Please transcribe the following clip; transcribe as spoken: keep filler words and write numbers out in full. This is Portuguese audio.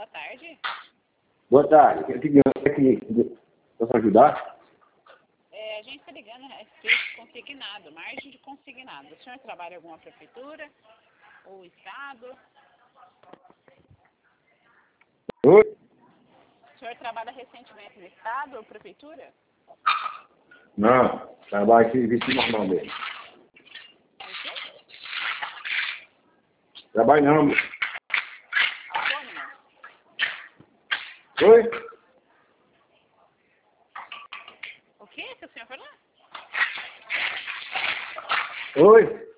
tarde. Boa tarde. O que é que posso ajudar? É, a gente está ligando a respeito de consignado, margem de consignado. O senhor trabalha em alguma prefeitura ou estado? Oi? O senhor trabalha recentemente no estado ou prefeitura? Não, trabalho aqui vestido normal mesmo. O quê? Trabalho não. Autônomo? Oi? O que que o senhor falou? Oi?